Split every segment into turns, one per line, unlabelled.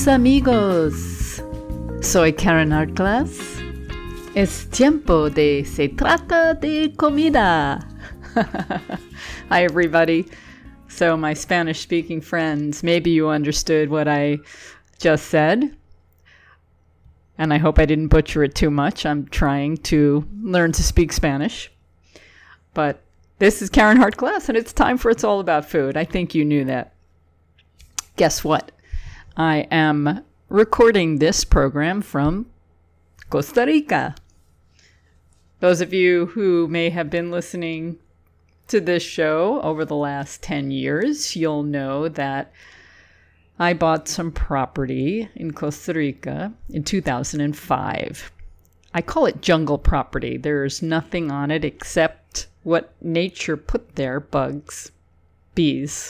Queridos amigos, soy Karen Hartglass. Es tiempo de Se Trata de Comida. Hi, everybody. So, my Spanish-speaking friends, maybe you understood what I just said. And I hope I didn't butcher it too much. I'm trying to learn to speak Spanish. But this is Karen Hartglass, and it's time for It's All About Food. I think you knew that. Guess what? I am recording this program from Costa Rica. Those of you who may have been listening to this show over the last 10 years, you'll know that I bought some property in Costa Rica in 2005. I call it jungle property. There's nothing on it except what nature put there: bugs, bees,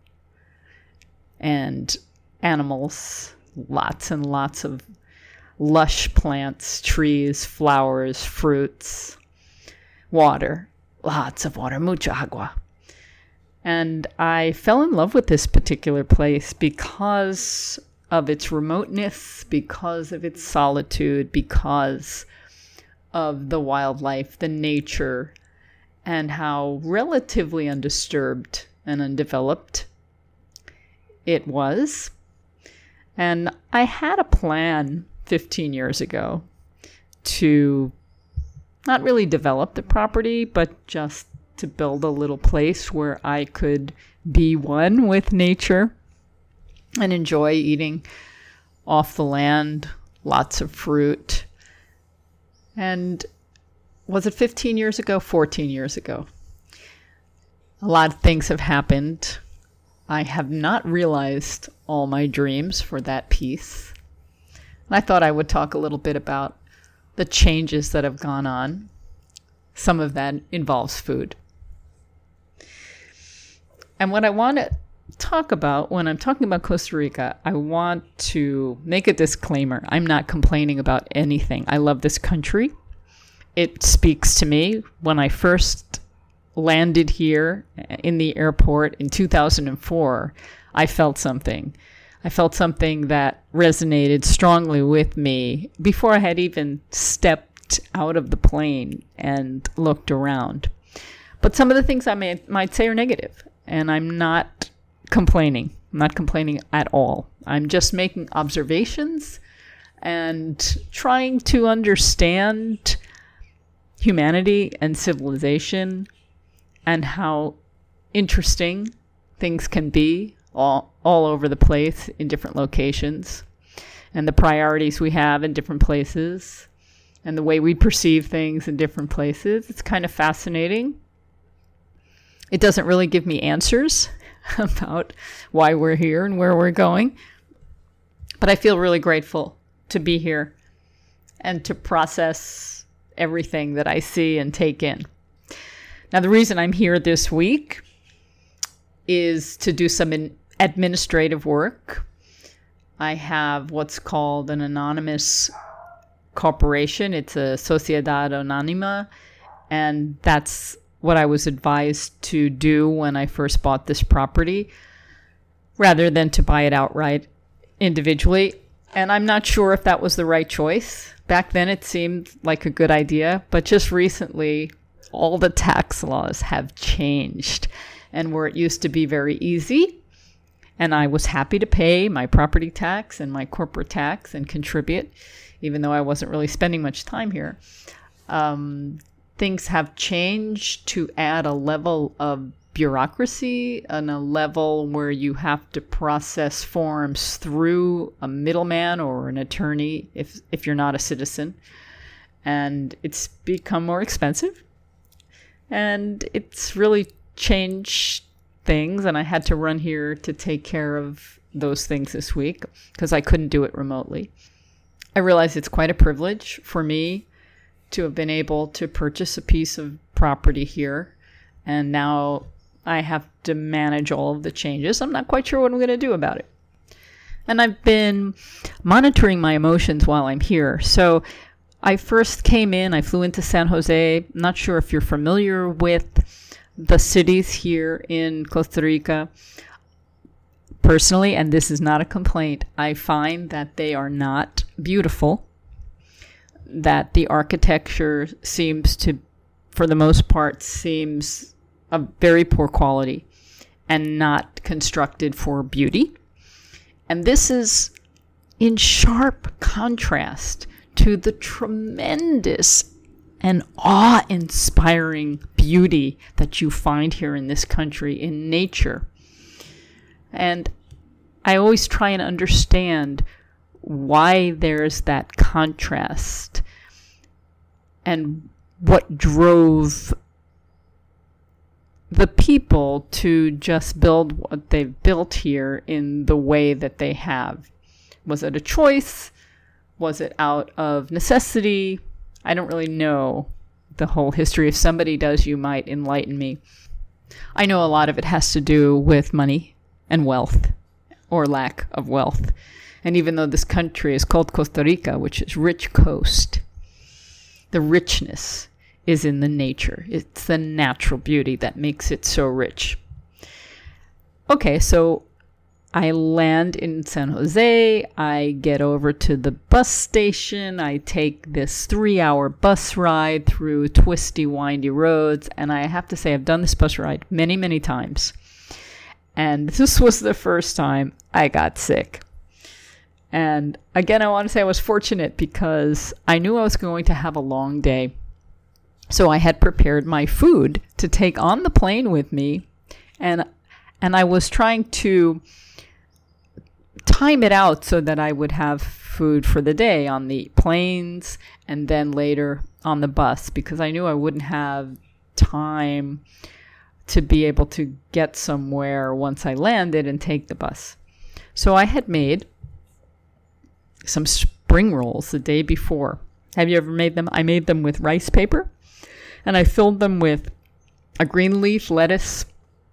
and animals, lots and lots of lush plants, trees, flowers, fruits, water, lots of water, mucha agua. And I fell in love with this particular place because of its remoteness, because of its solitude, because of the wildlife, the nature, and how relatively undisturbed and undeveloped it was. And I had a plan 15 years ago to not really develop the property, but just to build a little place where I could be one with nature and enjoy eating off the land, lots of fruit. And was it 15 years ago? 14 years ago. A lot of things have happened. I have not realized all my dreams for that piece. And I thought I would talk a little bit about the changes that have gone on. Some of that involves food. And what I want to talk about when I'm talking about Costa Rica, I want to make a disclaimer. I'm not complaining about anything. I love this country. It speaks to me. When I first landed here in the airport in 2004, I felt something. I felt something that resonated strongly with me before I had even stepped out of the plane and looked around. But some of the things I might say are negative, and I'm not complaining. I'm not complaining at all. I'm just making observations and trying to understand humanity and civilization and how interesting things can be all over the place in different locations, and the priorities we have in different places, and the way we perceive things in different places. It's kind of fascinating. It doesn't really give me answers about why we're here and where we're going, but I feel really grateful to be here and to process everything that I see and take in. Now, the reason I'm here this week is to do some administrative work. I have what's called an anonymous corporation. It's a Sociedad Anónima, and that's what I was advised to do when I first bought this property, rather than to buy it outright individually. And I'm not sure if that was the right choice. Back then it seemed like a good idea, but just recently all the tax laws have changed. And where it used to be very easy, and I was happy to pay my property tax and my corporate tax and contribute, even though I wasn't really spending much time here, things have changed to add a level of bureaucracy and a level where you have to process forms through a middleman or an attorney if you're not a citizen. And it's become more expensive. And it's really changed things, and I had to run here to take care of those things this week because I couldn't do it remotely. I realize it's quite a privilege for me to have been able to purchase a piece of property here, and now I have to manage all of the changes. I'm not quite sure what I'm going to do about it. And I've been monitoring my emotions while I'm here. So I first came in, I flew into San Jose. I'm not sure if you're familiar with the cities here in Costa Rica. Personally, and this is not a complaint, I find that they are not beautiful, that the architecture seems to, for the most part, seems of very poor quality and not constructed for beauty. And this is in sharp contrast to the tremendous and awe-inspiring beauty that you find here in this country in nature. And I always try and understand why there's that contrast and what drove the people to just build what they've built here in the way that they have. Was it a choice? Was it out of necessity? I don't really know the whole history. If somebody does, you might enlighten me. I know a lot of it has to do with money and wealth, or lack of wealth. And even though this country is called Costa Rica, which is rich coast, the richness is in the nature. It's the natural beauty that makes it so rich. Okay, so I land in San Jose. I get over to the bus station. I take this 3-hour bus ride through twisty, windy roads. And I have to say, I've done this bus ride many, many times. And this was the first time I got sick. And again, I want to say I was fortunate because I knew I was going to have a long day. So I had prepared my food to take on the plane with me. And I was trying to time it out so that I would have food for the day on the planes and then later on the bus, because I knew I wouldn't have time to be able to get somewhere once I landed and take the bus. So I had made some spring rolls the day before. Have you ever made them? I made them with rice paper, and I filled them with a green leaf lettuce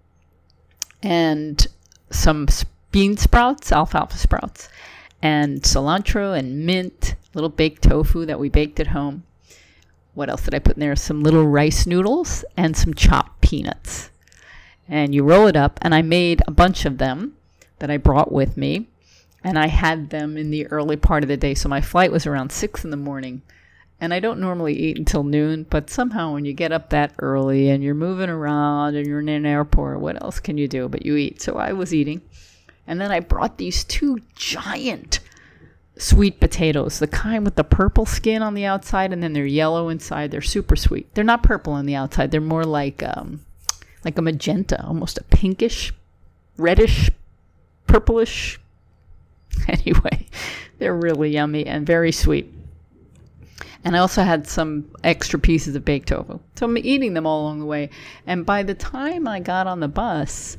and some bean sprouts, alfalfa sprouts, and cilantro and mint, little baked tofu that we baked at home. What else did I put in there? Some little rice noodles and some chopped peanuts. And you roll it up, and I made a bunch of them that I brought with me, and I had them in the early part of the day. So my flight was around 6 in the morning, and I don't normally eat until noon, but somehow when you get up that early and you're moving around and you're in an airport, what else can you do but you eat? So I was eating. And then I brought these 2 giant sweet potatoes, the kind with the purple skin on the outside, and then they're yellow inside. They're super sweet. They're not purple on the outside. They're more like a magenta, almost a pinkish, reddish, purplish. Anyway, they're really yummy and very sweet. And I also had some extra pieces of baked tofu. So I'm eating them all along the way. And by the time I got on the bus,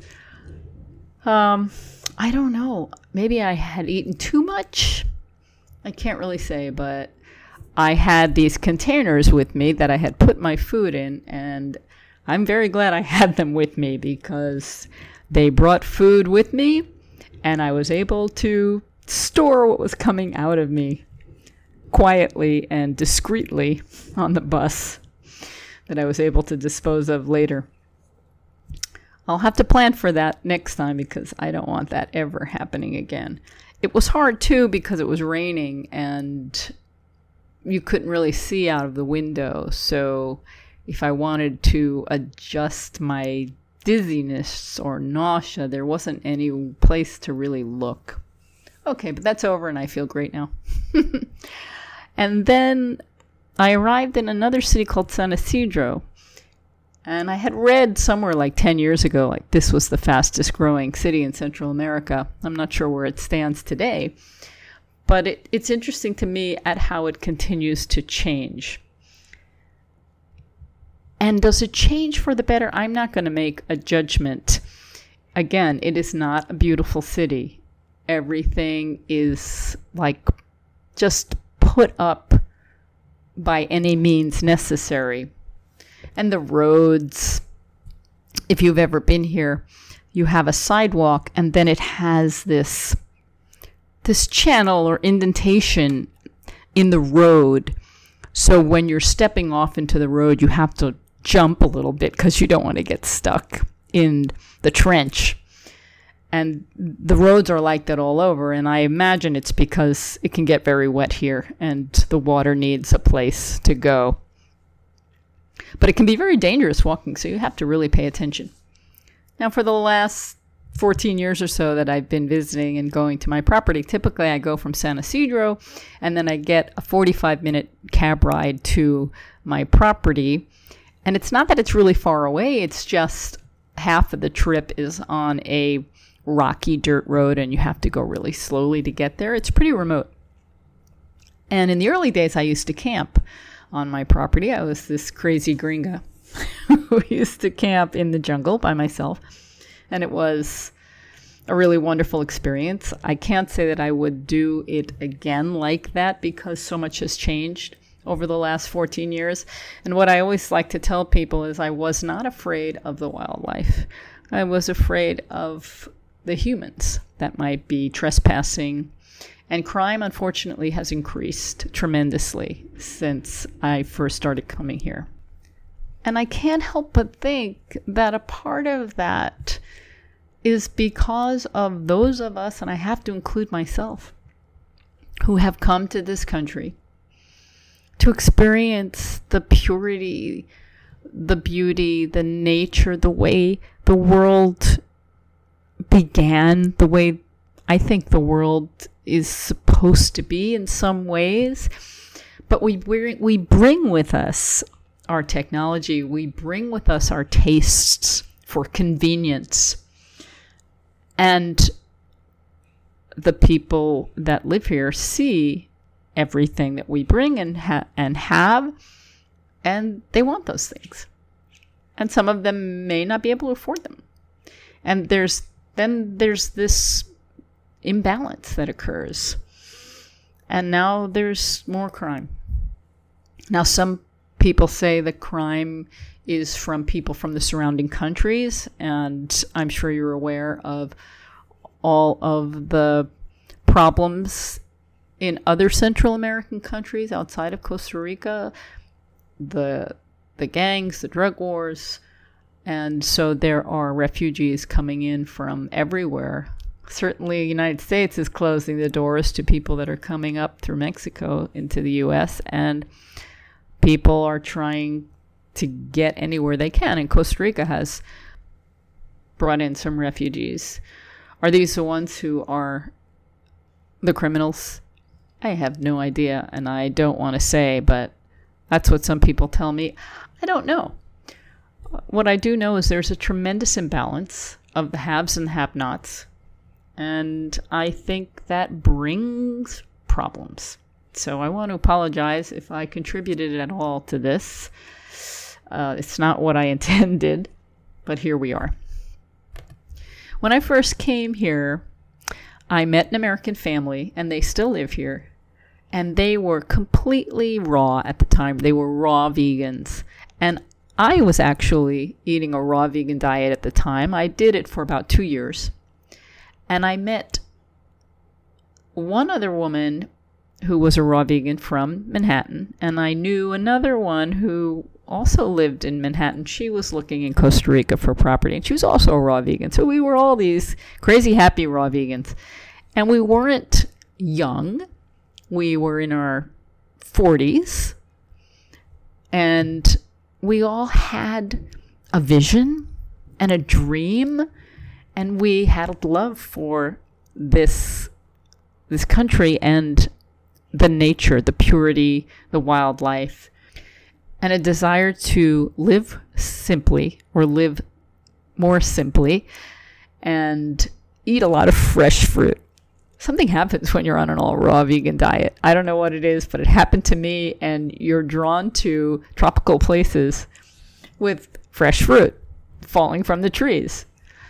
I don't know. Maybe I had eaten too much. I can't really say, but I had these containers with me that I had put my food in, and I'm very glad I had them with me because they brought food with me, and I was able to store what was coming out of me quietly and discreetly on the bus that I was able to dispose of later. I'll have to plan for that next time because I don't want that ever happening again. It was hard too because it was raining and you couldn't really see out of the window. So if I wanted to adjust my dizziness or nausea, there wasn't any place to really look. Okay, but that's over and I feel great now. And then I arrived in another city called San Isidro. And I had read somewhere like 10 years ago, like this was the fastest growing city in Central America. I'm not sure where it stands today, but it's interesting to me at how it continues to change. And does it change for the better? I'm not going to make a judgment. Again, it is not a beautiful city. Everything is like just put up by any means necessary. And the roads, if you've ever been here, you have a sidewalk and then it has this channel or indentation in the road. So when you're stepping off into the road, you have to jump a little bit because you don't want to get stuck in the trench. And the roads are like that all over. And I imagine it's because it can get very wet here and the water needs a place to go. But it can be very dangerous walking, so you have to really pay attention. Now, for the last 14 years or so that I've been visiting and going to my property, typically I go from San Isidro and then I get a 45-minute cab ride to my property. And it's not that it's really far away, it's just half of the trip is on a rocky dirt road and you have to go really slowly to get there. It's pretty remote. And in the early days, I used to camp on my property. I was this crazy gringa who used to camp in the jungle by myself. And it was a really wonderful experience. I can't say that I would do it again like that because so much has changed over the last 14 years. And what I always like to tell people is I was not afraid of the wildlife. I was afraid of the humans that might be trespassing. And crime, unfortunately, has increased tremendously since I first started coming here. And I can't help but think that a part of that is because of those of us, and I have to include myself, who have come to this country to experience the purity, the beauty, the nature, the way the world began, the way I think the world is supposed to be in some ways. But we bring with us our technology, we bring with us our tastes for convenience. And the people that live here see everything that we bring and have, and they want those things. And some of them may not be able to afford them. And there's this imbalance that occurs. And now there's more crime. Now, some people say the crime is from people from the surrounding countries, and I'm sure you're aware of all of the problems in other Central American countries outside of Costa Rica, the gangs, the drug wars. And so there are refugees coming in from everywhere. Certainly the United States is closing the doors to people that are coming up through Mexico into the U.S., and people are trying to get anywhere they can. And Costa Rica has brought in some refugees. Are these the ones who are the criminals? I have no idea, and I don't want to say, but that's what some people tell me. I don't know. What I do know is there's a tremendous imbalance of the haves and have-nots, and I think that brings problems. So I want to apologize if I contributed at all to this. It's not what I intended, but here we are. When I first came here, I met an American family, and they still live here, and they were completely raw at the time. They were raw vegans, and I was actually eating a raw vegan diet at the time. I did it for about 2 years. And I met one other woman who was a raw vegan from Manhattan. And I knew another one who also lived in Manhattan. She was looking in Costa Rica for property. And she was also a raw vegan. So we were all these crazy happy raw vegans. And we weren't young. We were in our 40s. And we all had a vision and a dream, and we had a love for this country and the nature, the purity, the wildlife, and a desire to live simply or live more simply and eat a lot of fresh fruit. Something happens when you're on an all raw vegan diet. I don't know what it is, but it happened to me, and you're drawn to tropical places with fresh fruit falling from the trees.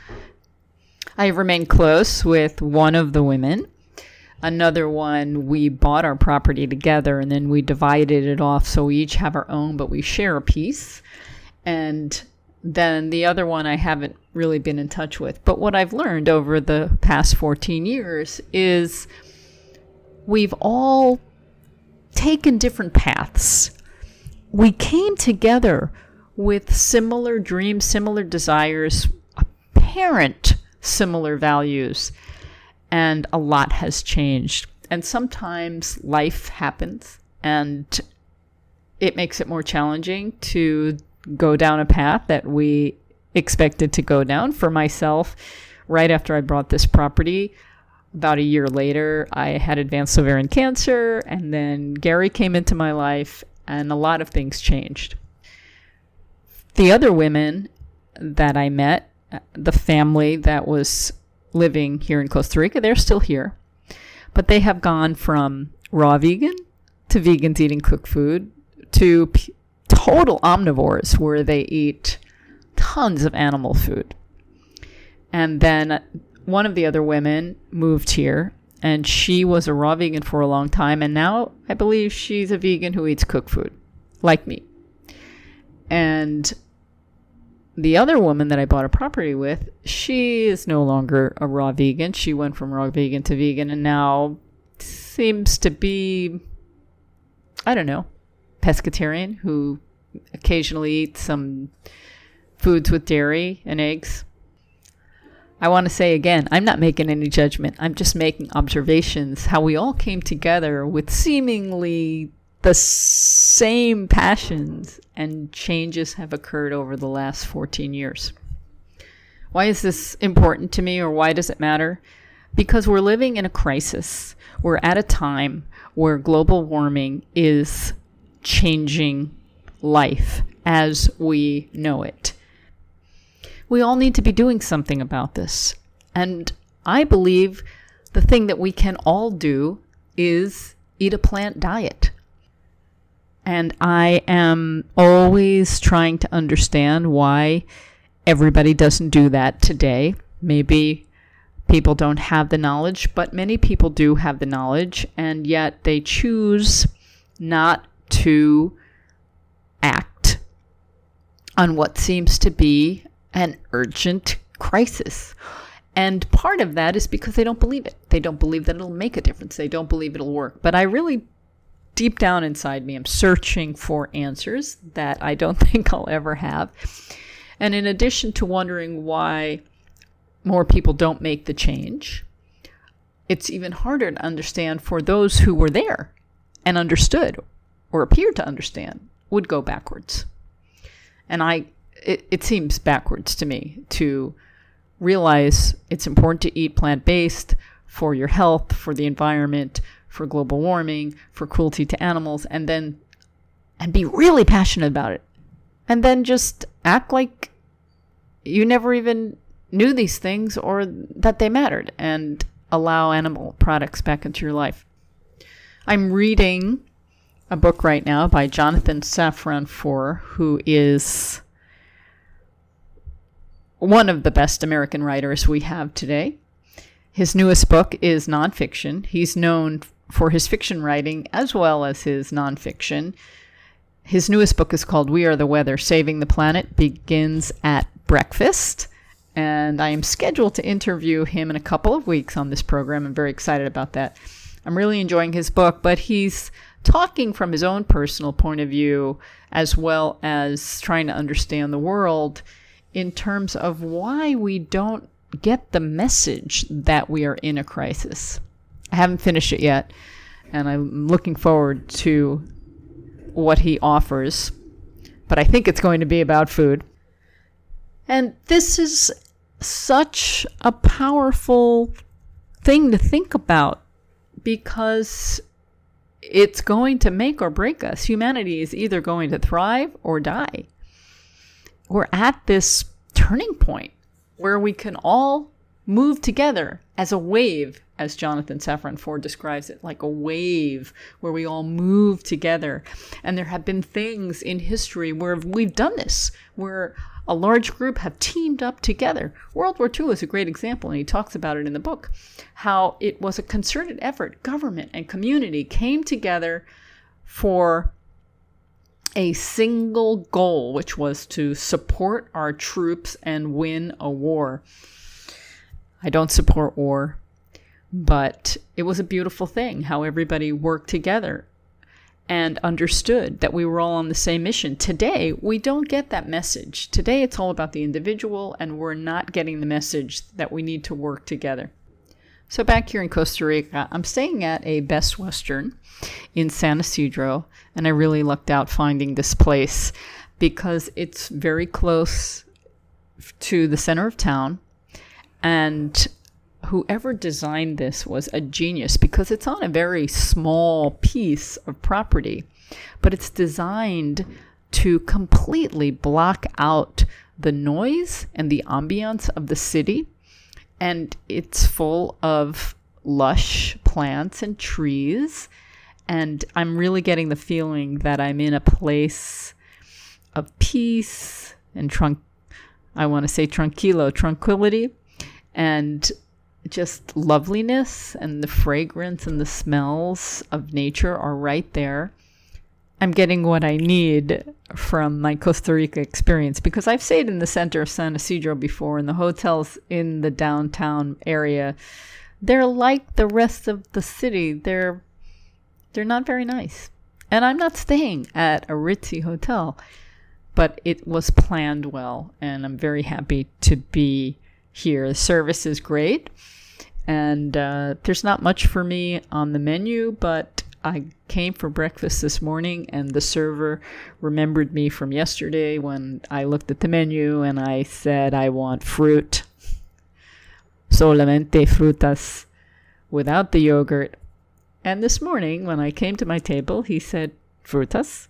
I remained close with one of the women. Another one, we bought our property together, and then we divided it off so we each have our own, but we share a piece. And then the other one I haven't really been in touch with. But what I've learned over the past 14 years is we've all taken different paths. We came together with similar dreams, similar desires, apparent similar values, and a lot has changed. And sometimes life happens and it makes it more challenging to go down a path that we expected to go down. For myself, right after I bought this property, about a year later, I had advanced ovarian cancer, and then Gary came into my life, and a lot of things changed. The other women that I met, the family that was living here in Costa Rica, they're still here, but they have gone from raw vegan to vegans eating cooked food to total omnivores where they eat tons of animal food. And then one of the other women moved here, and she was a raw vegan for a long time, and now I believe she's a vegan who eats cooked food, like me. And the other woman that I bought a property with, she is no longer a raw vegan. She went from raw vegan to vegan and now seems to be, I don't know, pescatarian, who occasionally eats some foods with dairy and eggs. I want to say again, I'm not making any judgment. I'm just making observations how we all came together with seemingly the same passions, and changes have occurred over the last 14 years. Why is this important to me, or why does it matter? Because we're living in a crisis. We're at a time where global warming is changing life as we know it. We all need to be doing something about this. And I believe the thing that we can all do is eat a plant diet. And I am always trying to understand why everybody doesn't do that today. Maybe people don't have the knowledge, but many people do have the knowledge, and yet they choose not to act on what seems to be an urgent crisis. And part of that is because they don't believe it. They don't believe that it'll make a difference. They don't believe it'll work. But I really, deep down inside me, I'm searching for answers that I don't think I'll ever have. And in addition to wondering why more people don't make the change, it's even harder to understand for those who were there and understood or appeared to understand would go backwards. And it seems backwards to me to realize it's important to eat plant-based for your health, for the environment, for global warming, for cruelty to animals, and be really passionate about it. And then just act like you never even knew these things or that they mattered, and allow animal products back into your life. I'm reading a book right now by Jonathan Safran Foer, who is one of the best American writers we have today. His newest book is nonfiction. He's known for his fiction writing as well as his nonfiction. His newest book is called We Are the Weather, Saving the Planet Begins at Breakfast. And I am scheduled to interview him in a couple of weeks on this program. I'm very excited about that. I'm really enjoying his book, but he's talking from his own personal point of view as well as trying to understand the world in terms of why we don't get the message that we are in a crisis. I haven't finished it yet, and I'm looking forward to what he offers, but I think it's going to be about food. And this is such a powerful thing to think about because it's going to make or break us. Humanity is either going to thrive or die. We're at this turning point where we can all move together as a wave, as Jonathan Safran Foer describes it, like a wave where we all move together. And there have been things in history where we've done this, where a large group have teamed up together. World War II is a great example, and he talks about it in the book, how it was a concerted effort. Government and community came together for a single goal, which was to support our troops and win a war. I don't support war, but it was a beautiful thing how everybody worked together. and understood that we were all on the same mission. Today, we don't get that message. Today, it's all about the individual, and we're not getting the message that we need to work together. So back here in Costa Rica, I'm staying at a Best Western in San Isidro, and I really lucked out finding this place because it's very close to the center of town, and whoever designed this was a genius because it's on a very small piece of property, but it's designed to completely block out the noise and the ambiance of the city. And it's full of lush plants and trees. And I'm really getting the feeling that I'm in a place of peace and tranquility, and just loveliness, and the fragrance and the smells of nature are right there. I'm getting what I need from my Costa Rica experience because I've stayed in the center of San Isidro before, and the hotels in the downtown area, they're like the rest of the city. They're not very nice. And I'm not staying at a ritzy hotel, but it was planned well, and I'm very happy to be here. The service is great, and there's not much for me on the menu, but I came for breakfast this morning, and the server remembered me from yesterday when I looked at the menu and I said I want fruit, solamente frutas, without the yogurt. And this morning when I came to my table, he said, frutas?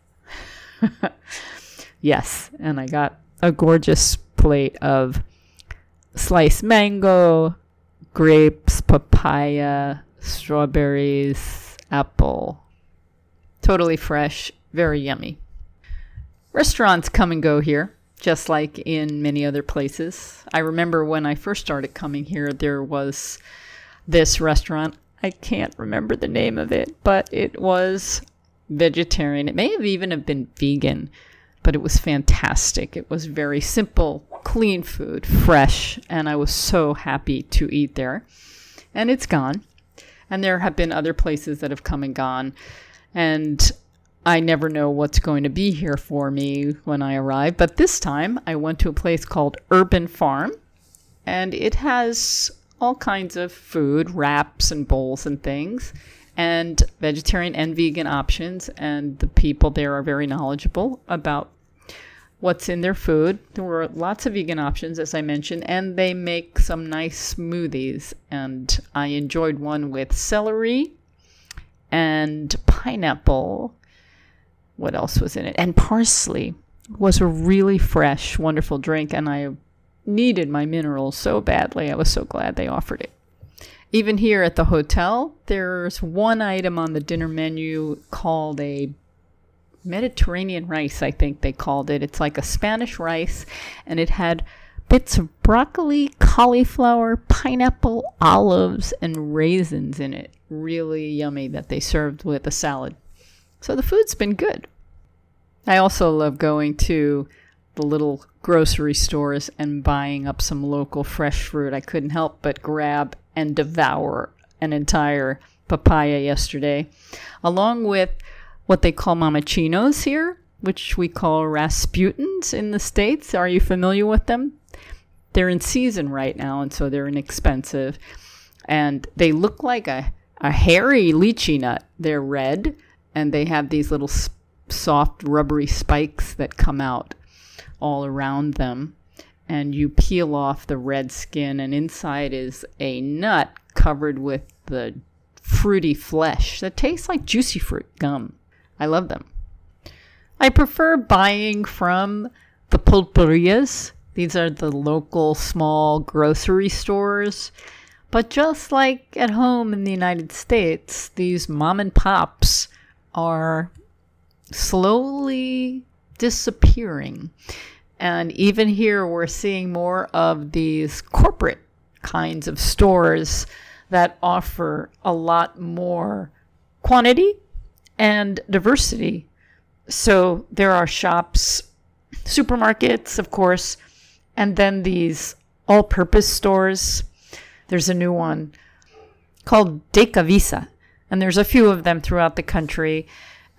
Yes, and I got a gorgeous plate of sliced mango, grapes, papaya, strawberries, apple. Totally fresh, very yummy. Restaurants come and go here, just like in many other places. I remember when I first started coming here, there was this restaurant. I can't remember the name of it, but it was vegetarian. It may have even have been vegan, but it was fantastic. It was very simple, clean food, fresh, and I was so happy to eat there. And it's gone. And there have been other places that have come and gone, and I never know what's going to be here for me when I arrive. But this time I went to a place called Urban Farm, and it has all kinds of food, wraps and bowls and things, and vegetarian and vegan options, and the people there are very knowledgeable about what's in their food. There were lots of vegan options, as I mentioned, and they make some nice smoothies, and I enjoyed one with celery and pineapple. What else was in it? And parsley. It was a really fresh, wonderful drink, and I needed my minerals so badly. I was so glad they offered it. Even here at the hotel, there's one item on the dinner menu called a Mediterranean rice, I think they called it. It's like a Spanish rice, and it had bits of broccoli, cauliflower, pineapple, olives, and raisins in it. Really yummy that they served with a salad. So the food's been good. I also love going to the little grocery stores and buying up some local fresh fruit. I couldn't help but grab and devour an entire papaya yesterday, along with what they call mamachinos here, which we call Rasputins in the States. Are you familiar with them? They're in season right now, and so they're inexpensive. And they look like a hairy lychee nut. They're red, and they have these little soft, rubbery spikes that come out all around them. And you peel off the red skin, and inside is a nut covered with the fruity flesh that tastes like juicy fruit gum. I love them. I prefer buying from the pulperias. These are the local small grocery stores. But just like at home in the United States, these mom and pops are slowly disappearing. And even here, we're seeing more of these corporate kinds of stores that offer a lot more quantity and diversity. So there are shops, supermarkets, of course, and then these all-purpose stores. There's a new one called Decavisa, and there's a few of them throughout the country.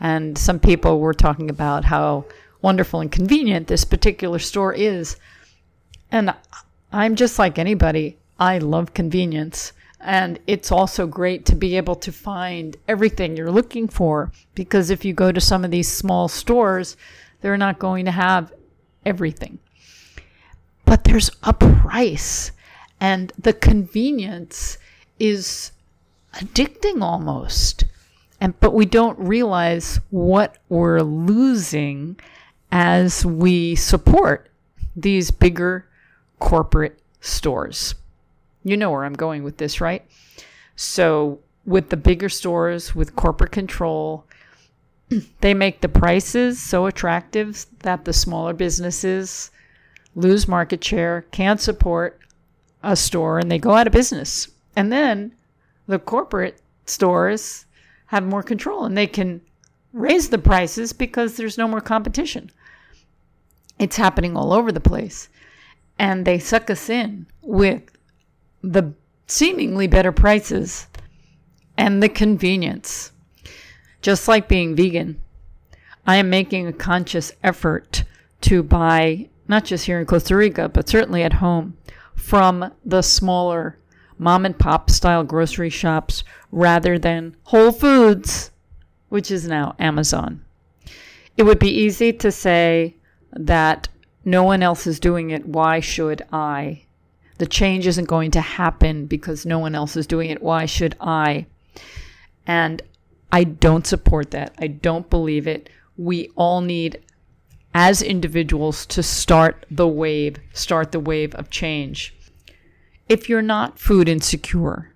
And some people were talking about how wonderful and convenient this particular store is. And I'm just like anybody. I love convenience. And it's also great to be able to find everything you're looking for, because if you go to some of these small stores, they're not going to have everything. But there's a price, and the convenience is addicting almost. But we don't realize what we're losing as we support these bigger corporate stores. You know where I'm going with this, right? So with the bigger stores, with corporate control, they make the prices so attractive that the smaller businesses lose market share, can't support a store, and they go out of business. And then the corporate stores have more control, and they can raise the prices because there's no more competition. It's happening all over the place. And they suck us in with the seemingly better prices and the convenience. Just like being vegan, I am making a conscious effort to buy, not just here in Costa Rica, but certainly at home, from the smaller mom and pop style grocery shops rather than Whole Foods, which is now Amazon. It would be easy to say that no one else is doing it. Why should I? The change isn't going to happen because no one else is doing it. Why should I? And I don't support that. I don't believe it. We all need, as individuals, to start the wave of change. If you're not food insecure,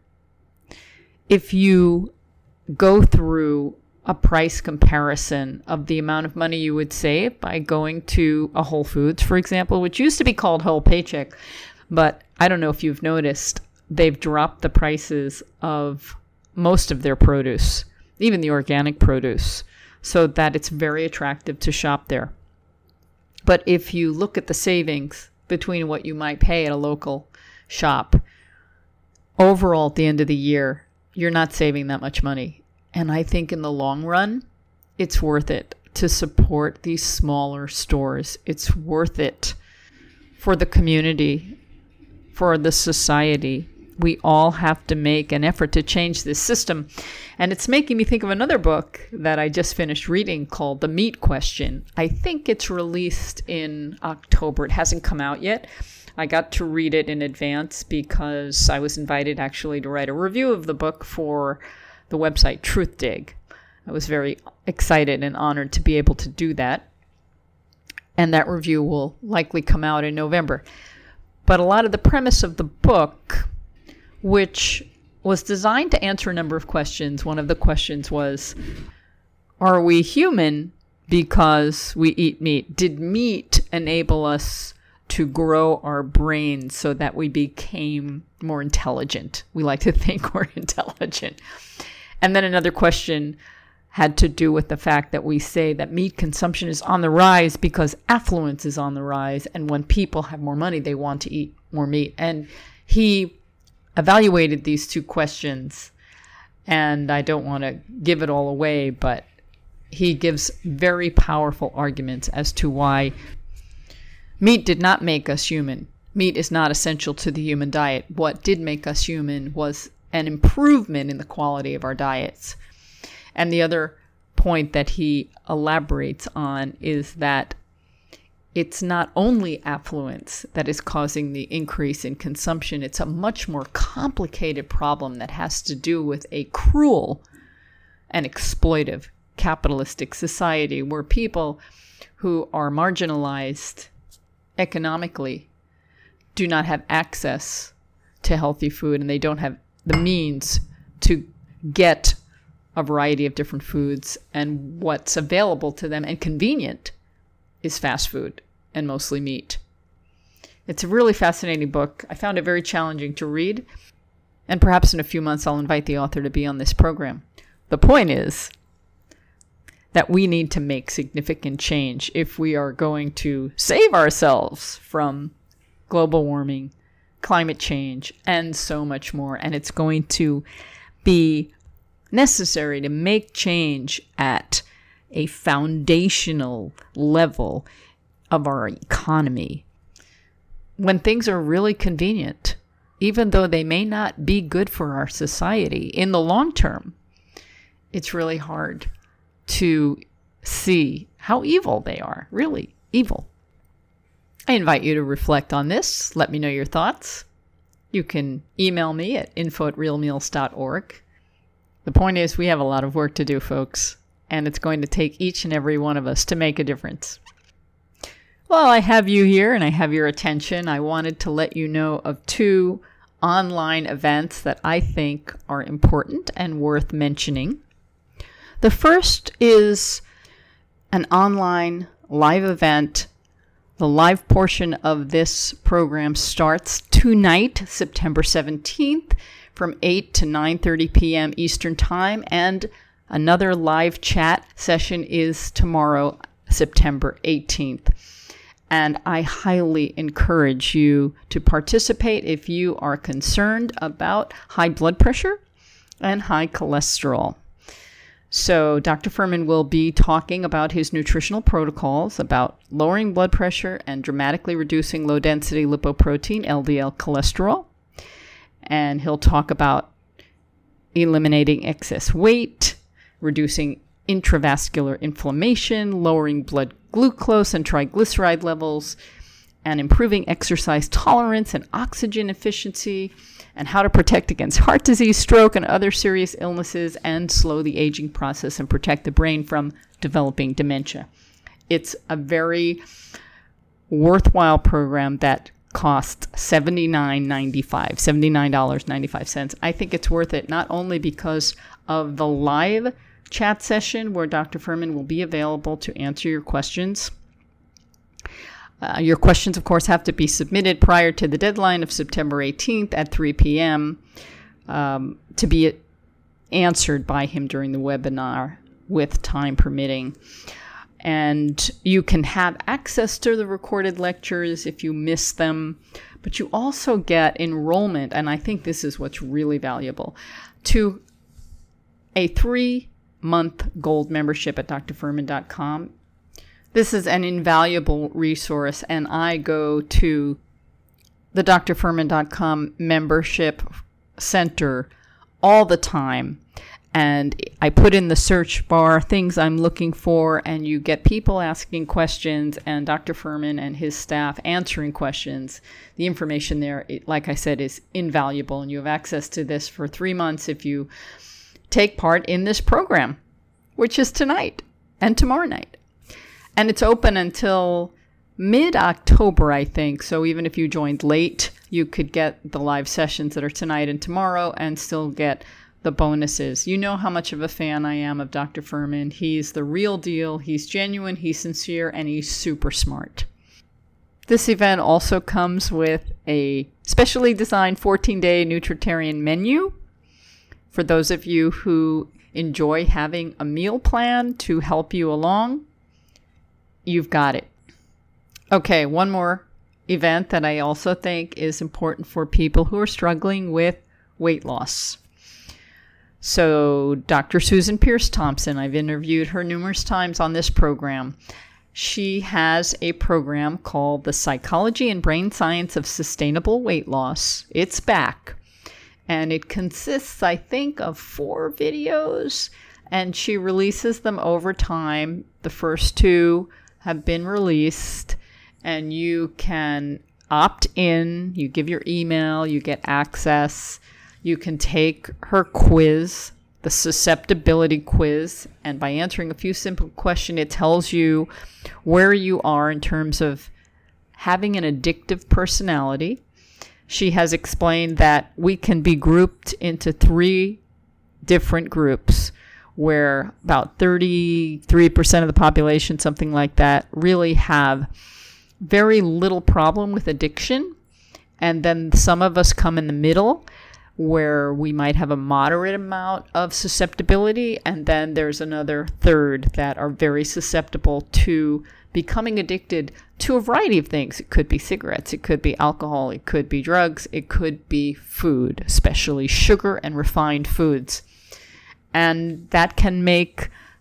if you go through a price comparison of the amount of money you would save by going to a Whole Foods, for example, which used to be called Whole Paycheck, but I don't know if you've noticed, they've dropped the prices of most of their produce, even the organic produce, so that it's very attractive to shop there. But if you look at the savings between what you might pay at a local shop, overall at the end of the year, you're not saving that much money. And I think in the long run, it's worth it to support these smaller stores. It's worth it for the community, for the society. We all have to make an effort to change this system. And it's making me think of another book that I just finished reading called The Meat Question. I think it's released in October. It hasn't come out yet. I got to read it in advance because I was invited actually to write a review of the book for the website Truthdig. I was very excited and honored to be able to do that. And that review will likely come out in November. But a lot of the premise of the book, which was designed to answer a number of questions. One of the questions was, are we human because we eat meat? Did meat enable us to grow our brains so that we became more intelligent? We like to think we're intelligent. And then another question had to do with the fact that we say that meat consumption is on the rise because affluence is on the rise. And when people have more money, they want to eat more meat. And he evaluated these two questions, and I don't want to give it all away, but he gives very powerful arguments as to why meat did not make us human. Meat is not essential to the human diet. What did make us human was an improvement in the quality of our diets. And the other point that he elaborates on is that it's not only affluence that is causing the increase in consumption. It's a much more complicated problem that has to do with a cruel and exploitive capitalistic society where people who are marginalized economically do not have access to healthy food, and they don't have the means to get a variety of different foods, and what's available to them and convenient is fast food and mostly meat. It's a really fascinating book. I found it very challenging to read, and perhaps in a few months I'll invite the author to be on this program. The point is that we need to make significant change if we are going to save ourselves from global warming, climate change, and so much more. And it's going to be necessary to make change at a foundational level of our economy. When things are really convenient, even though they may not be good for our society in the long term, it's really hard to see how evil they are, really evil. I invite you to reflect on this. Let me know your thoughts. You can email me at info@realmeals.org. The point is, we have a lot of work to do, folks, and it's going to take each and every one of us to make a difference. Well, I have you here and I have your attention. I wanted to let you know of 2 online events that I think are important and worth mentioning. The first is an online live event. The live portion of this program starts tonight, September 17th, from 8 to 9:30 p.m. Eastern Time, and another live chat session is tomorrow, September 18th. And I highly encourage you to participate if you are concerned about high blood pressure and high cholesterol. So Dr. Fuhrman will be talking about his nutritional protocols, about lowering blood pressure and dramatically reducing low-density lipoprotein, LDL cholesterol. And he'll talk about eliminating excess weight, reducing intravascular inflammation, lowering blood glucose and triglyceride levels, and improving exercise tolerance and oxygen efficiency, and how to protect against heart disease, stroke, and other serious illnesses, and slow the aging process and protect the brain from developing dementia. It's a very worthwhile program that costs $79.95. I think it's worth it, not only because of the live chat session where Dr. Fuhrman will be available to answer your questions. Your questions, of course, have to be submitted prior to the deadline of September 18th at 3 p.m. To be answered by him during the webinar with time permitting. And you can have access to the recorded lectures if you miss them, but you also get enrollment, and I think this is what's really valuable, to a 3-month gold membership at drfuhrman.com. This is an invaluable resource, and I go to the drfuhrman.com membership center all the time, and I put in the search bar things I'm looking for, and you get people asking questions and Dr. Fuhrman and his staff answering questions. The information there, like I said, is invaluable, and you have access to this for 3 months if you take part in this program, which is tonight and tomorrow night. And it's open until mid-October, I think. So even if you joined late, you could get the live sessions that are tonight and tomorrow and still get the bonuses. You know how much of a fan I am of Dr. Fuhrman. He's the real deal. He's genuine, he's sincere, and he's super smart. This event also comes with a specially designed 14-day nutritarian menu for those of you who enjoy having a meal plan to help you along. You've got it. Okay, one more event that I also think is important for people who are struggling with weight loss. So Dr. Susan Peirce Thompson, I've interviewed her numerous times on this program. She has a program called The Psychology and Brain Science of Sustainable Weight Loss. It's back. And it consists, I think, of 4 videos, and she releases them over time. The first 2 have been released, and you can opt in. You give your email, you get access. You can take her quiz, the susceptibility quiz, and by answering a few simple questions, it tells you where you are in terms of having an addictive personality. She has explained that we can be grouped into 3 different groups, where about 33% of the population, something like that, really have very little problem with addiction. And then some of us come in the middle, where we might have a moderate amount of susceptibility. And then there's another third that are very susceptible to becoming addicted to a variety of things. It could be cigarettes, it could be alcohol, it could be drugs, it could be food, especially sugar and refined foods. And that can make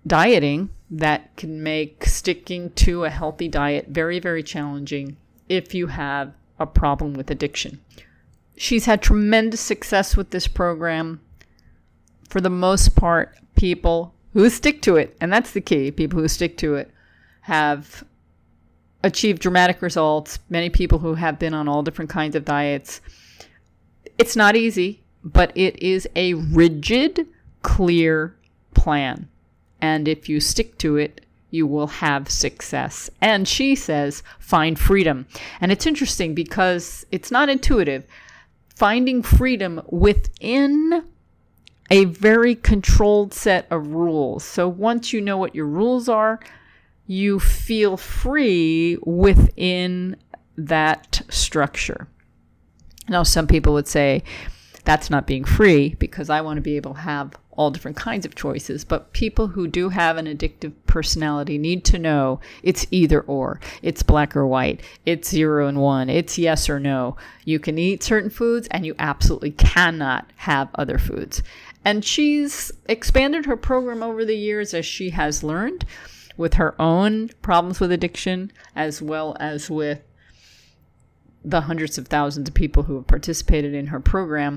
dieting that can make sticking to a healthy diet very, very challenging if you have a problem with addiction. She's had tremendous success with this program. For the most part, people who stick to it, and that's the key, people who stick to it, have achieved dramatic results. Many people who have been on all different kinds of diets. It's not easy, but it is a rigid, clear plan. And if you stick to it, you will have success. And she says, find freedom. And it's interesting because it's not intuitive. Finding freedom within a very controlled set of rules. So once you know what your rules are, you feel free within that structure. Now, some people would say, that's not being free because I want to be able to have all different kinds of choices. But people who do have an addictive personality need to know it's either or. It's black or white. It's 0 and 1. It's yes or no. You can eat certain foods and you absolutely cannot have other foods. And she's expanded her program over the years as she has learned with her own problems with addiction, as well as with the hundreds of thousands of people who have participated in her program,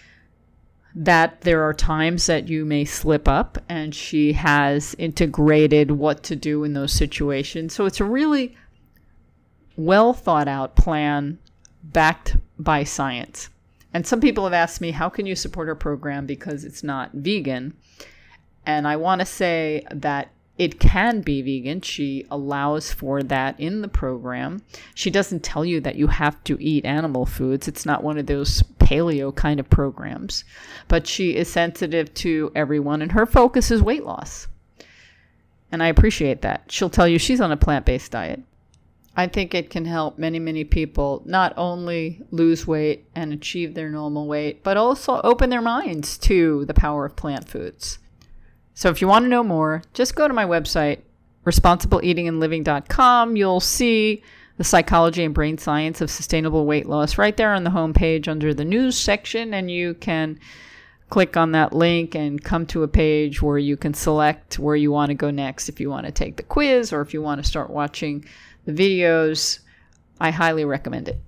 that there are times that you may slip up, and she has integrated what to do in those situations. So it's a really well thought out plan backed by science. And some people have asked me, how can you support her program because it's not vegan? And I want to say that it can be vegan. She allows for that in the program. She doesn't tell you that you have to eat animal foods. It's not one of those paleo kind of programs. But she is sensitive to everyone, and her focus is weight loss. And I appreciate that. She'll tell you she's on a plant-based diet. I think it can help many, many people not only lose weight and achieve their normal weight, but also open their minds to the power of plant foods. So if you want to know more, just go to my website, responsibleeatingandliving.com. You'll see the psychology and brain science of sustainable weight loss right there on the homepage under the news section. And you can click on that link and come to a page where you can select where you want to go next. If you want to take the quiz or if you want to start watching the videos, I highly recommend it.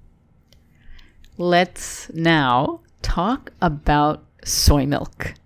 Let's now talk about soy milk.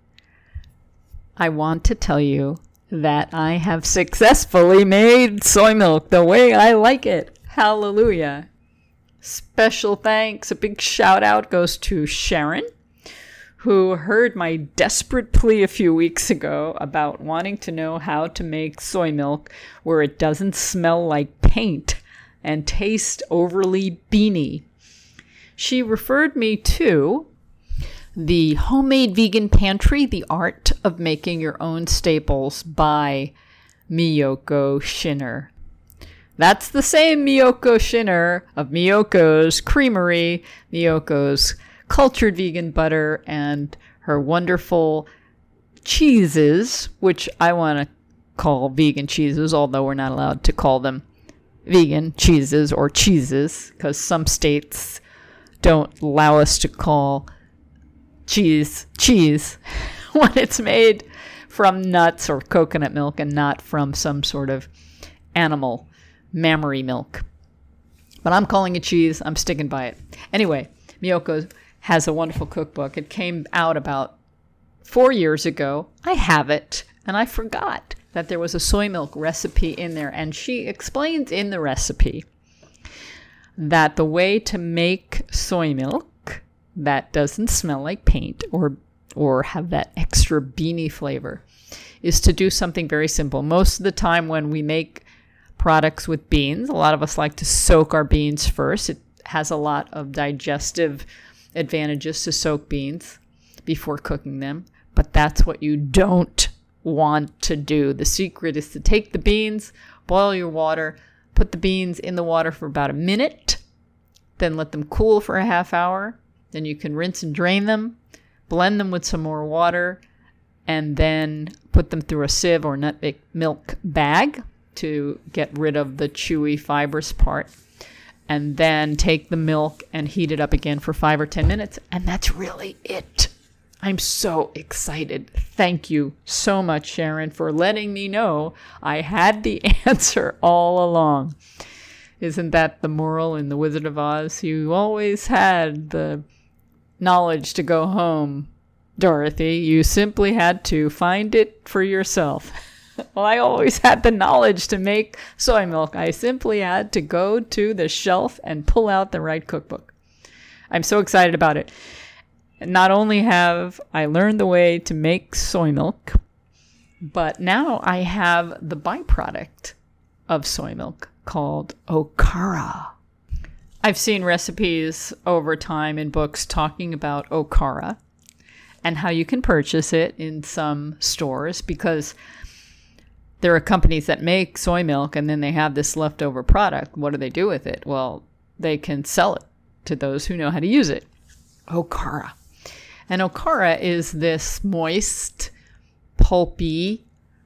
I want to tell you that I have successfully made soy milk the way I like it. Hallelujah. Special thanks, a big shout out goes to Sharon, who heard my desperate plea a few weeks ago about wanting to know how to make soy milk where it doesn't smell like paint and taste overly beany. She referred me to the Homemade Vegan Pantry, The Art of Making Your Own Staples by Miyoko Schinner. That's the same Miyoko Schinner of Miyoko's Creamery, Miyoko's cultured vegan butter, and her wonderful cheeses, which I want to call vegan cheeses, although we're not allowed to call them vegan cheeses or cheeses, because some states don't allow us to call cheese when it's made from nuts or coconut milk and not from some sort of animal mammary milk. But I'm calling it cheese. I'm sticking by it. Anyway, Miyoko has a wonderful cookbook. It came out about 4 years ago. I have it, and I forgot that there was a soy milk recipe in there. And she explains in the recipe that the way to make soy milk that doesn't smell like paint or have that extra beany flavor is to do something very simple. Most of the time when we make products with beans, a lot of us like to soak our beans first. It has a lot of digestive advantages to soak beans before cooking them, but that's what you don't want to do. The secret is to take the beans, boil your water, put the beans in the water for about a minute, then let them cool for a half hour. Then you can rinse and drain them, blend them with some more water, and then put them through a sieve or nut milk bag to get rid of the chewy fibrous part. And then take the milk and heat it up again for 5 or 10 minutes. And that's really it. I'm so excited. Thank you so much, Sharon, for letting me know I had the answer all along. Isn't that the moral in The Wizard of Oz? You always had the knowledge to go home, Dorothy. You simply had to find it for yourself. Well, I always had the knowledge to make soy milk. I simply had to go to the shelf and pull out the right cookbook. I'm so excited about it. Not only have I learned the way to make soy milk, but now I have the byproduct of soy milk called okara. I've seen recipes over time in books talking about okara and how you can purchase it in some stores, because there are companies that make soy milk and then they have this leftover product. What do they do with it? Well, they can sell it to those who know how to use it. Okara. And okara is this moist, pulpy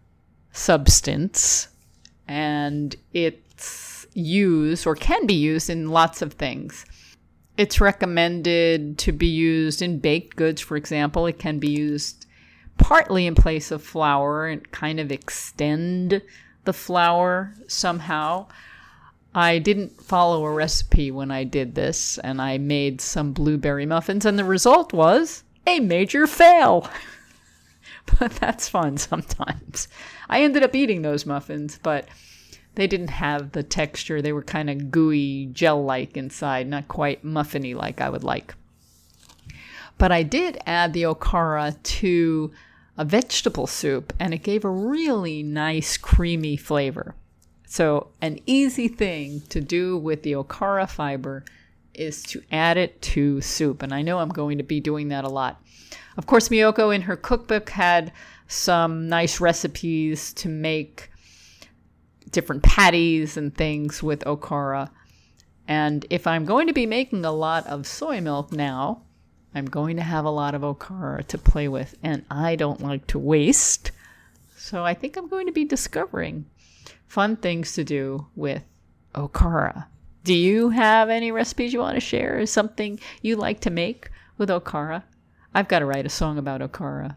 substance, and it's used or can be used in lots of things. It's recommended to be used in baked goods, for example. It can be used partly in place of flour and kind of extend the flour somehow. I didn't follow a recipe when I did this, and I made some blueberry muffins, and the result was a major fail. But that's fun sometimes. I ended up eating those muffins, but they didn't have the texture. They were kind of gooey, gel-like inside, not quite muffiny like I would like. But I did add the okara to a vegetable soup, and it gave a really nice creamy flavor. So an easy thing to do with the okara fiber is to add it to soup. And I know I'm going to be doing that a lot. Of course, Miyoko in her cookbook had some nice recipes to make different patties and things with okara. And if I'm going to be making a lot of soy milk now, I'm going to have a lot of okara to play with. And I don't like to waste. So I think I'm going to be discovering fun things to do with okara. Do you have any recipes you want to share? Is something you like to make with okara? I've got to write a song about okara.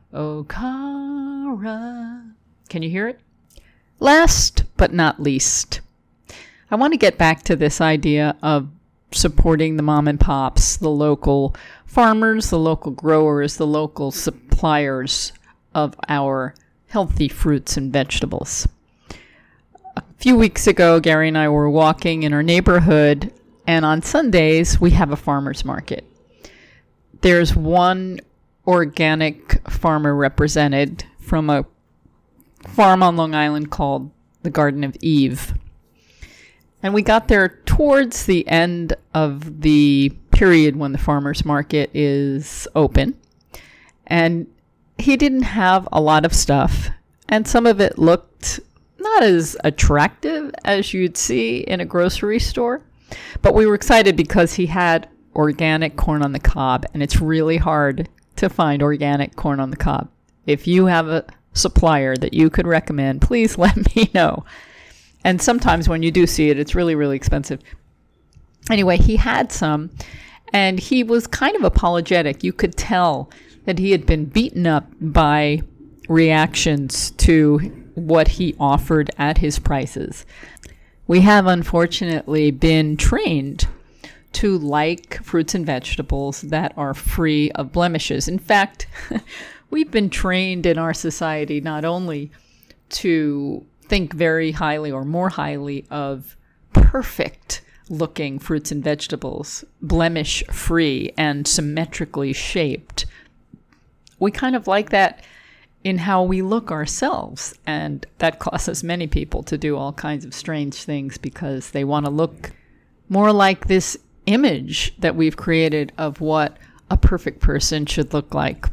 Okara. Can you hear it? Last but not least, I want to get back to this idea of supporting the mom and pops, the local farmers, the local growers, the local suppliers of our healthy fruits and vegetables. A few weeks ago, Gary and I were walking in our neighborhood, and on Sundays, we have a farmer's market. There's one organic farmer represented from a farm on Long Island called the Garden of Eve. And we got there towards the end of the period when the farmer's market is open. And he didn't have a lot of stuff, and some of it looked not as attractive as you'd see in a grocery store. But we were excited because he had organic corn on the cob, and it's really hard to find organic corn on the cob. If you have a supplier that you could recommend, please let me know. And sometimes when you do see it, it's really, really expensive. Anyway, he had some, and he was kind of apologetic. You could tell that he had been beaten up by reactions to what he offered at his prices. We have unfortunately been trained to like fruits and vegetables that are free of blemishes. In fact, we've been trained in our society not only to think very highly or more highly of perfect looking fruits and vegetables, blemish free and symmetrically shaped. We kind of like that in how we look ourselves, and that causes many people to do all kinds of strange things because they want to look more like this image that we've created of what a perfect person should look like.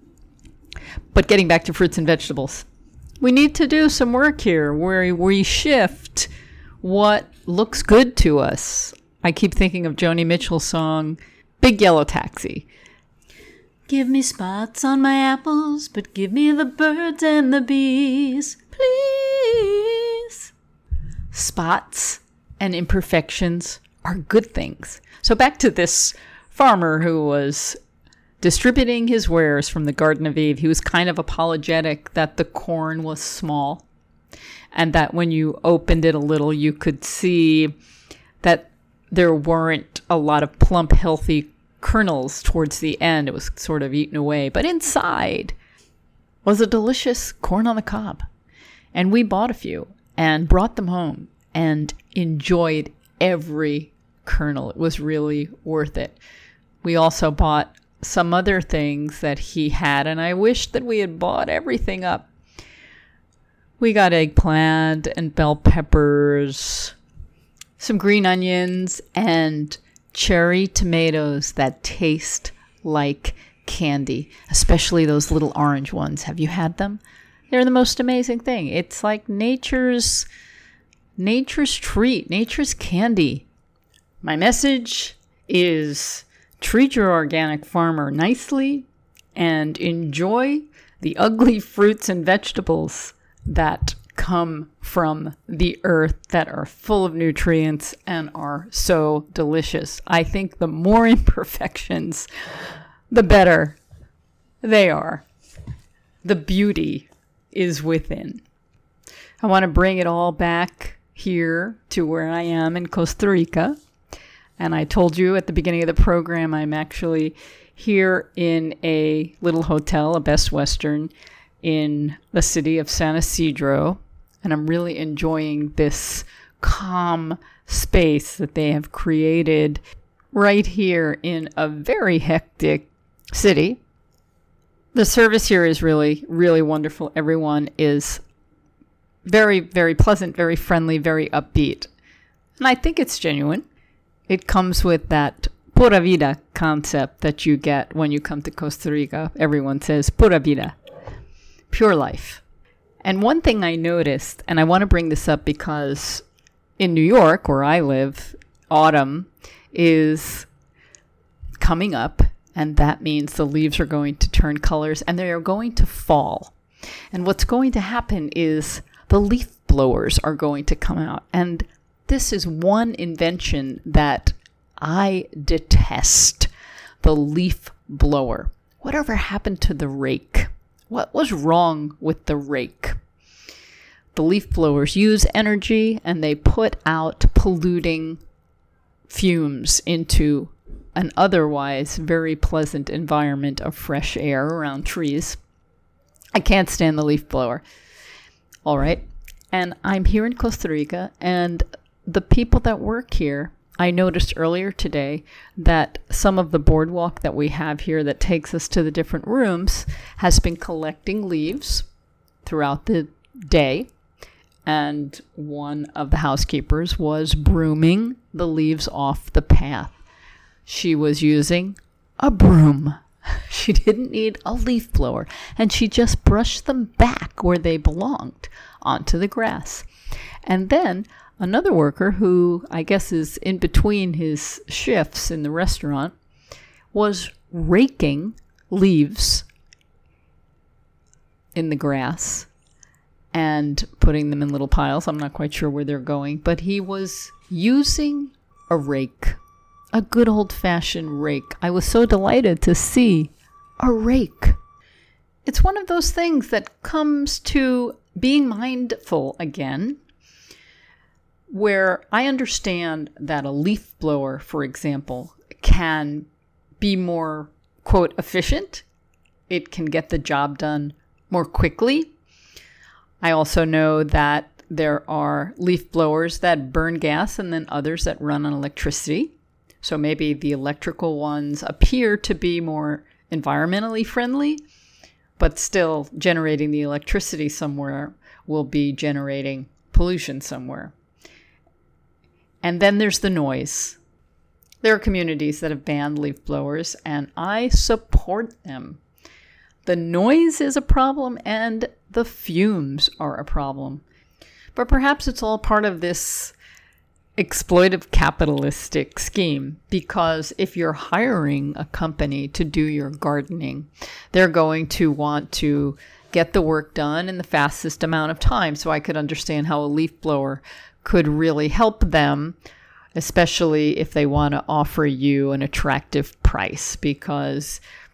But getting back to fruits and vegetables, we need to do some work here where we shift what looks good to us. I keep thinking of Joni Mitchell's song, Big Yellow Taxi. Give me spots on my apples, but give me the birds and the bees, please. Spots and imperfections are good things. So back to this farmer who was distributing his wares from the Garden of Eve, he was kind of apologetic that the corn was small and that when you opened it a little, you could see that there weren't a lot of plump, healthy kernels towards the end. It was sort of eaten away. But inside was a delicious corn on the cob. And we bought a few and brought them home and enjoyed every kernel. It was really worth it. We also bought some other things that he had, and I wish that we had bought everything up. We got eggplant and bell peppers, some green onions, and cherry tomatoes that taste like candy, especially those little orange ones. Have you had them? They're the most amazing thing. It's like nature's treat, nature's candy. My message is treat your organic farmer nicely and enjoy the ugly fruits and vegetables that come from the earth that are full of nutrients and are so delicious. I think the more imperfections, the better they are. The beauty is within. I want to bring it all back here to where I am in Costa Rica. And I told you at the beginning of the program, I'm actually here in a little hotel, a Best Western, in the city of San Isidro. And I'm really enjoying this calm space that they have created right here in a very hectic city. The service here is really, really wonderful. Everyone is very, very pleasant, very friendly, very upbeat. And I think it's genuine. It comes with that pura vida concept that you get when you come to Costa Rica. Everyone says pura vida, pure life. And one thing I noticed, and I want to bring this up because in New York, where I live, autumn is coming up, and that means the leaves are going to turn colors and they are going to fall. And what's going to happen is the leaf blowers are going to come out. And this is one invention that I detest, the leaf blower. Whatever happened to the rake? What was wrong with the rake? The leaf blowers use energy and they put out polluting fumes into an otherwise very pleasant environment of fresh air around trees. I can't stand the leaf blower. All right. And I'm here in Costa Rica, and the people that work here, I noticed earlier today that some of the boardwalk that we have here that takes us to the different rooms has been collecting leaves throughout the day. And one of the housekeepers was brooming the leaves off the path. She was using a broom. She didn't need a leaf blower. And she just brushed them back where they belonged, onto the grass. And then another worker who I guess is in between his shifts in the restaurant was raking leaves in the grass and putting them in little piles. I'm not quite sure where they're going, but he was using a rake, a good old-fashioned rake. I was so delighted to see a rake. It's one of those things that comes to being mindful again, where I understand that a leaf blower, for example, can be more, quote, efficient. It can get the job done more quickly. I also know that there are leaf blowers that burn gas and then others that run on electricity. So maybe the electrical ones appear to be more environmentally friendly, but still generating the electricity somewhere will be generating pollution somewhere. And then there's the noise. There are communities that have banned leaf blowers, and I support them. The noise is a problem, and the fumes are a problem. But perhaps it's all part of this exploitive capitalistic scheme, because if you're hiring a company to do your gardening, they're going to want to get the work done in the fastest amount of time. So I could understand how a leaf blower could really help them, especially if they want to offer you an attractive price, because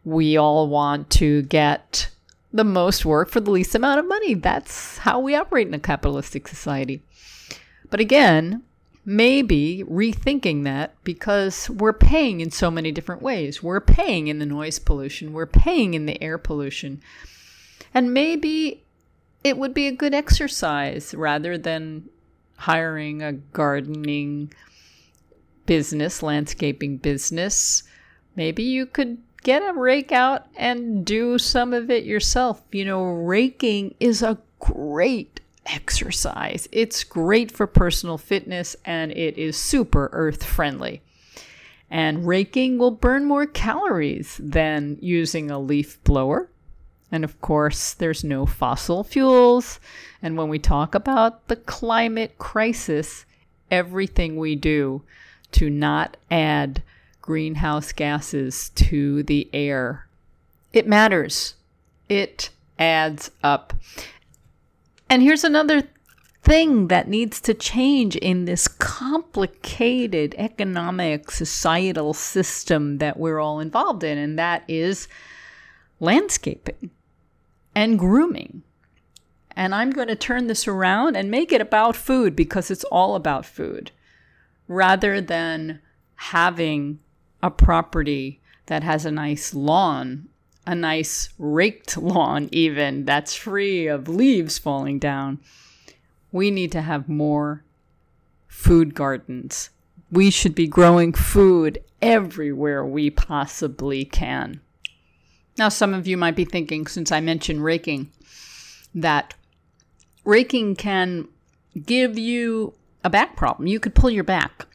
We all want to get the most work for the least amount of money. That's how we operate in a capitalistic society. But again, maybe rethinking that, because we're paying in so many different ways. We're paying in the noise pollution. We're paying in the air pollution. And maybe it would be a good exercise, rather than hiring a gardening business, landscaping business. Maybe you could get a rake out and do some of it yourself. You know, raking is a great exercise. It's great for personal fitness, and it is super earth friendly. And raking will burn more calories than using a leaf blower. And of course, there's no fossil fuels. And when we talk about the climate crisis, everything we do to not add greenhouse gases to the air, it matters. It adds up. And here's another thing that needs to change in this complicated economic, societal system that we're all involved in, and that is landscaping and grooming. And I'm going to turn this around and make it about food, because it's all about food, rather than having a property that has a nice lawn, a nice raked lawn even, that's free of leaves falling down. We need to have more food gardens. We should be growing food everywhere we possibly can. Now, some of you might be thinking, since I mentioned raking, that raking can give you a back problem. You could pull your back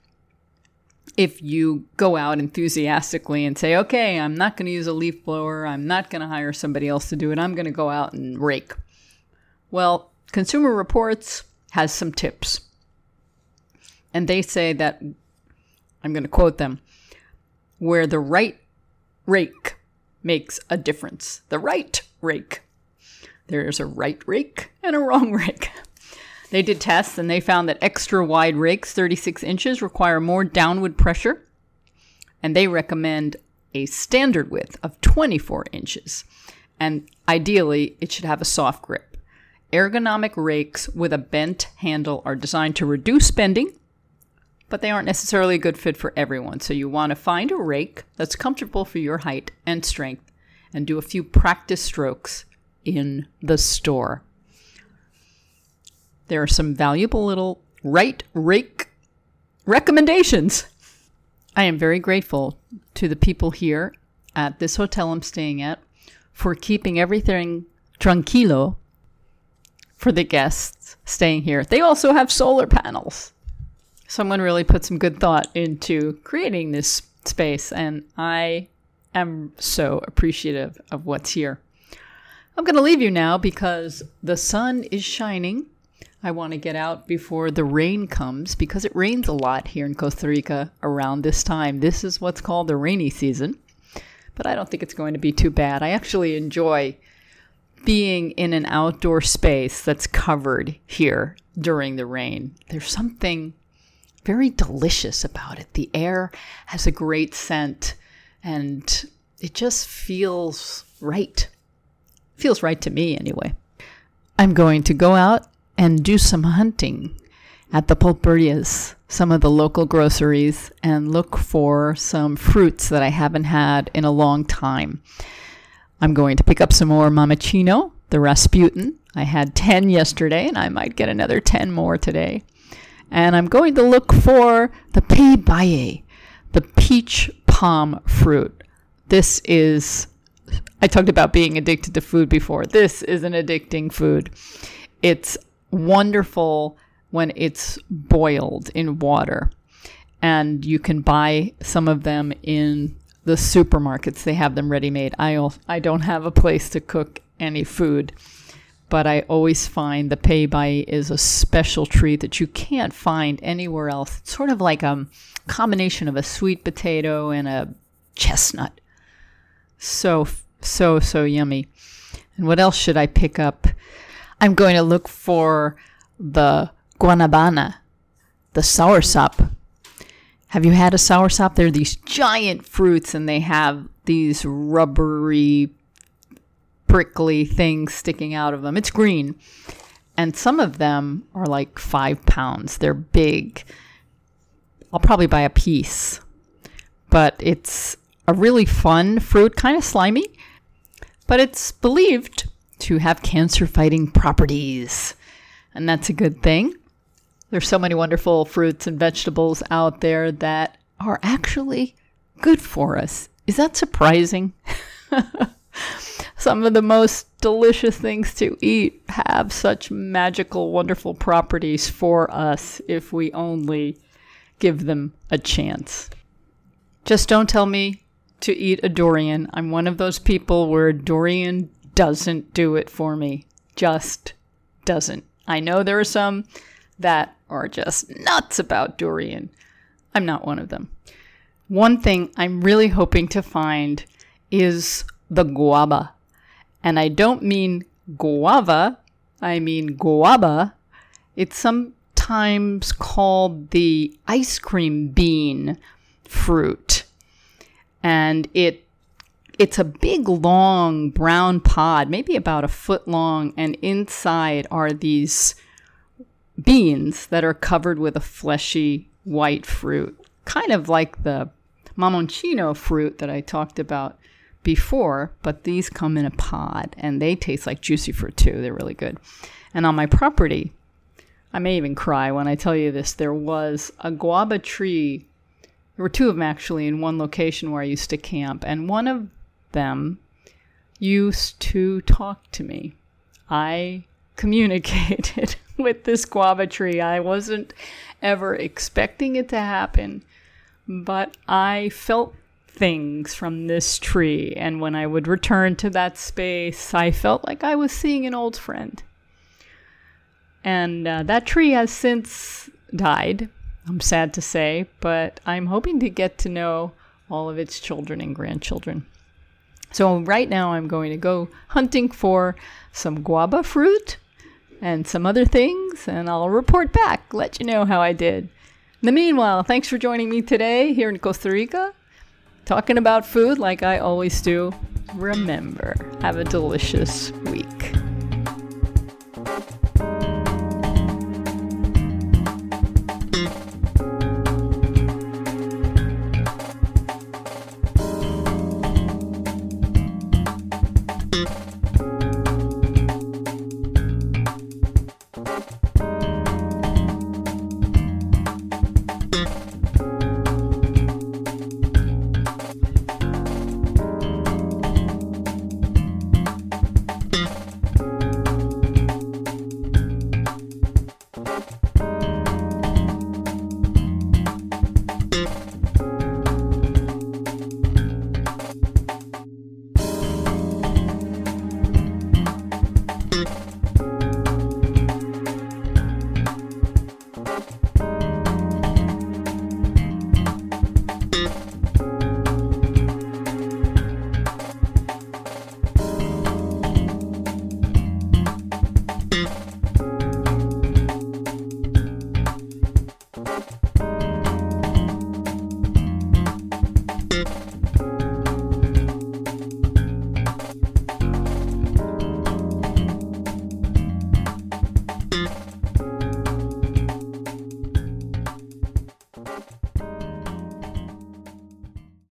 if you go out enthusiastically and say, okay, I'm not going to use a leaf blower. I'm not going to hire somebody else to do it. I'm going to go out and rake. Well, Consumer Reports has some tips. And they say that, I'm going to quote them, where the right rake makes a difference. The right rake. There's a right rake and a wrong rake. They did tests, and they found that extra wide rakes, 36 inches, require more downward pressure. And they recommend a standard width of 24 inches. And ideally, it should have a soft grip. Ergonomic rakes with a bent handle are designed to reduce bending, but they aren't necessarily a good fit for everyone. So you want to find a rake that's comfortable for your height and strength, and do a few practice strokes in the store. There are some valuable little right rake recommendations. I am very grateful to the people here at this hotel I'm staying at for keeping everything tranquilo for the guests staying here. They also have solar panels. Someone really put some good thought into creating this space, and I am so appreciative of what's here. I'm going to leave you now because the sun is shining. I want to get out before the rain comes, because it rains a lot here in Costa Rica around this time. This is what's called the rainy season, but I don't think it's going to be too bad. I actually enjoy being in an outdoor space that's covered here during the rain. There's something very delicious about it. The air has a great scent, and it just feels right. Feels right to me anyway. I'm going to go out and do some hunting at the pulperias, some of the local groceries, and look for some fruits that I haven't had in a long time. I'm going to pick up some more Mamachino, the Rasputin. I had 10 yesterday, and I might get another 10 more today. And I'm going to look for the Peibaye, the peach palm fruit. This is, I talked about being addicted to food before. This is an addicting food. It's wonderful when it's boiled in water, and you can buy some of them in the supermarkets. They have them ready made. I don't have a place to cook any food, but I always find the Peibaye is a special treat that you can't find anywhere else. It's sort of like a combination of a sweet potato and a chestnut. So yummy. And what else should I pick up? I'm going to look for the guanabana, the soursop. Have you had a soursop? They're these giant fruits and they have these rubbery, prickly things sticking out of them. It's green. And some of them are like 5 pounds. They're big. I'll probably buy a piece. But it's a really fun fruit, kind of slimy. But it's believed to have cancer-fighting properties. And that's a good thing. There's so many wonderful fruits and vegetables out there that are actually good for us. Is that surprising? Some of the most delicious things to eat have such magical, wonderful properties for us if we only give them a chance. Just don't tell me to eat a durian. I'm one of those people where durian doesn't do it for me. Just doesn't. I know there are some that are just nuts about durian. I'm not one of them. One thing I'm really hoping to find is the guava. And I don't mean guava, I mean guava. It's sometimes called the ice cream bean fruit. And it's a big, long brown pod, maybe about a foot long, and inside are these beans that are covered with a fleshy white fruit, kind of like the mamoncino fruit that I talked about before, but these come in a pod and they taste like juicy fruit too. They're really good. And on my property, I may even cry when I tell you this, there was a guava tree. There were 2 of them actually in one location where I used to camp, and one of them used to talk to me. I communicated with this guava tree. I wasn't ever expecting it to happen, but I felt things from this tree. And when I would return to that space, I felt like I was seeing an old friend. And that tree has since died, I'm sad to say, but I'm hoping to get to know all of its children and grandchildren. So right now I'm going to go hunting for some guava fruit and some other things, and I'll report back, let you know how I did. In the meanwhile, thanks for joining me today here in Costa Rica, talking about food like I always do. Remember, have a delicious